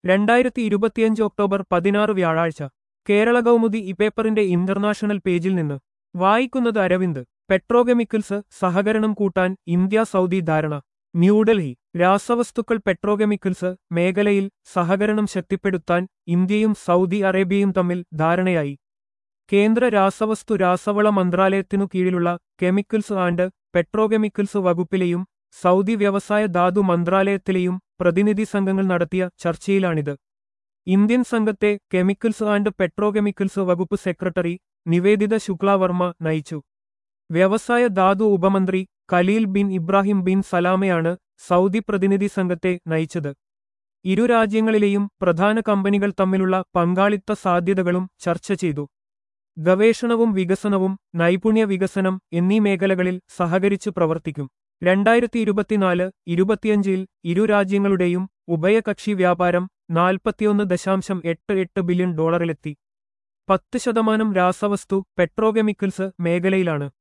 2025 October 16 വ്യാഴാഴ്ച Kerala Kaumudi ഇപേപ്പറിന്റെ international പേജിൽ നിന്ന് വായിക്കുന്നത് അരവിന്ദ്. പെട്രോകെമിക്കൽസ് സഹകരണം കൂട്ടാൻ ഇന്ത്യ സൗദി ധാരണ. ന്യൂഡൽഹി. രാസവസ്തുക്കൾ പെട്രോകെമിക്കൽസ് മേഖലയിൽ സഹകരണം ശക്തിപ്പെടുത്താൻ ഇന്ത്യയും സൗദി അറേബ്യയും തമ്മിൽ ധാരണയായി. കേന്ദ്ര രാസവസ്തു രാസവള മന്ത്രാലയത്തിനു കീഴിലുള്ള കെമിക്കൽസ് ആൻഡ് പെട്രോകെമിക്കൽസ് വകുപ്പിലെയും സൗദി വ്യവസായ ധാതു മന്ത്രാലയത്തിലെയും പ്രതിനിധി സംഘങ്ങൾ നടത്തിയ ചർച്ചയിലാണിത്. ഇന്ത്യൻ സംഘത്തെ കെമിക്കൽസ് ആൻഡ് പെട്രോകെമിക്കൽസ് വകുപ്പ് സെക്രട്ടറി നിവേദിത ശുക്ലാവർമ്മ നയിച്ചു. വ്യവസായ ധാതു ഉപമന്ത്രി Khaleel bin Ibrahim bin സലാമയാണ് Saudi പ്രതിനിധി സംഘത്തെ നയിച്ചത്. ഇരു രാജ്യങ്ങളിലെയും പ്രധാന കമ്പനികൾ തമ്മിലുള്ള പങ്കാളിത്ത സാധ്യതകളും ചർച്ച ചെയ്തു. ഗവേഷണവും വികസനവും നൈപുണ്യ വികസനം എന്നീ മേഖലകളിൽ സഹകരിച്ചു പ്രവർത്തിക്കും. 2024-25 ഇരു രാജ്യങ്ങളുടെയും ഉഭയകക്ഷി വ്യാപാരം $41.88 ബില്യൺ. 10% രാസവസ്തു പെട്രോകെമിക്കൽസ് മേഖലയിലാണ്.